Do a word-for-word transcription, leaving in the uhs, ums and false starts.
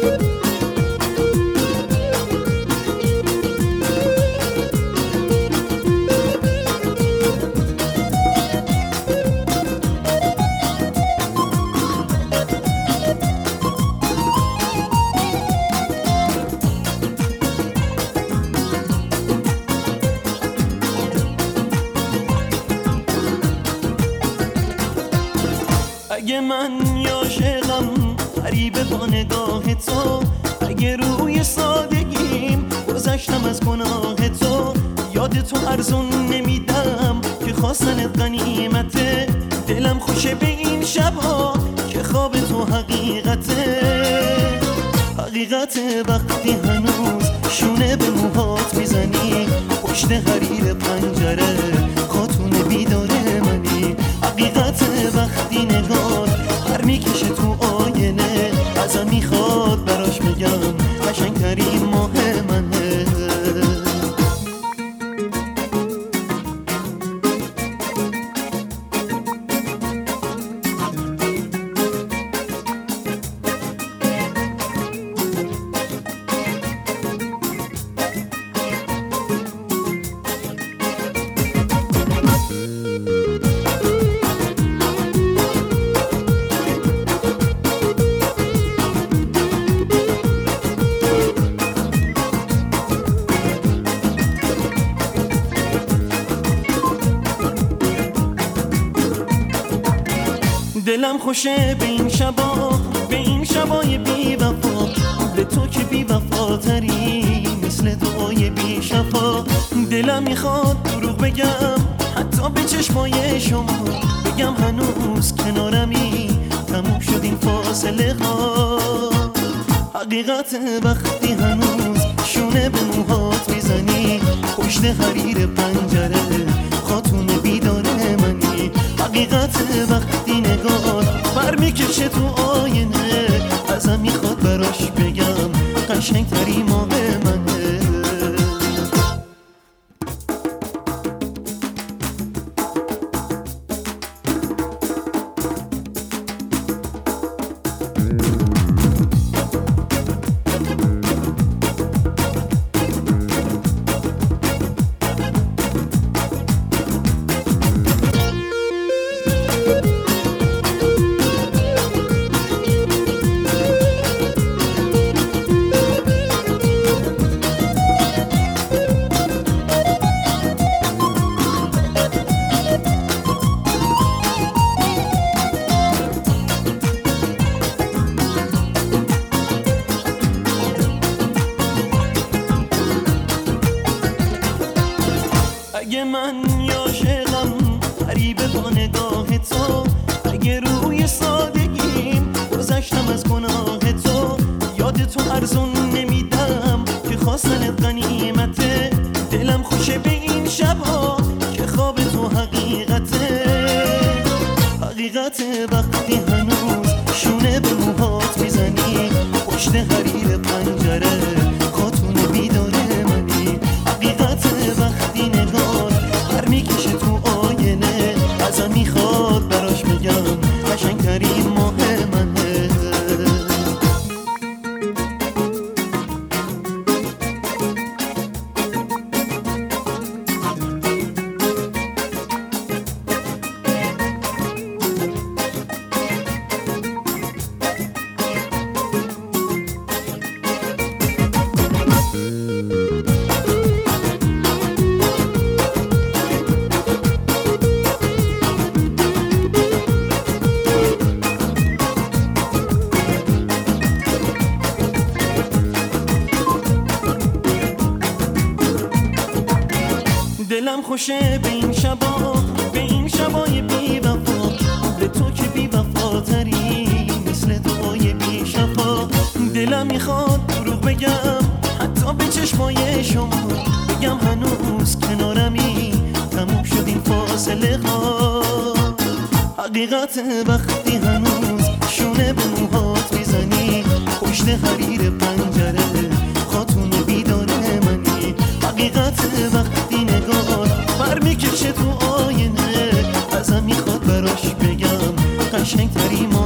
اگه من عاشقم غریبه با نگاه تو، اگه روی سادگیم گذشتم از گناه تو، یاد تو ارزون نمیدم که خواستنت غنیمته، دلم خوشه به این شبها که خواب تو حقیقته. حقیقته وقتی هنوز شونه به موهات میزنی، پشت حریر پنجره خاتون بیداره منی. حقیقته وقتی نگاه پر میکشه تو آینه، ازم میخواد براش بگم قشنگترین ماه منه. دلم خوشه به این شبا، به این شبای بی وفا، به تو که بی وفاتری مثل دعای بی شفا. دلم میخواد دروغ بگم حتی به چشمای شما، بگم هنوز کنارمی تموم شد این فاصله ها. حقیقت وقتی هنوز شونه به موهات میزنی، پشت حریر پنجره خاتون بیداره منی. حقیقت وقتی نگاه پر میکشه تو آینه، ازم میخواد براش بگم قشنگترین ماه منه. اگه من عاشقم غریبه با نگاه تو، اگه روی سادگیم گذشتم از گناه تو، یاد تو ارزون نمیدم که خواستنت غنیمته، دلم خوشه به این شبها که خواب تو حقیقته. حقیقته وقتی هنوز شونه به موهات میزنی، پشت حریر پنجره خاتون بیداره منی. حقیقته وقتی نگاه پر میکشه تو آینه، ازم میخواد براش بگم قشنگترین ماه منه. دلم خوشه به این شبا، به این شبای بی وفا، به تو که بی وفاتری مثل دعای بی شفا. دلم میخواد دروغ بگم حتی به چشمای شما، بگم هنوز کنارمی تموم شد این فاصله ها. حقیقت وقتی هنوز شونه به موهات میزنی، پشت حریر پنجره خاتون بیداره منی. حقیقت وقتی نگاه پر میکشه تو آینه، ازم میخواد براش بگم قشنگترین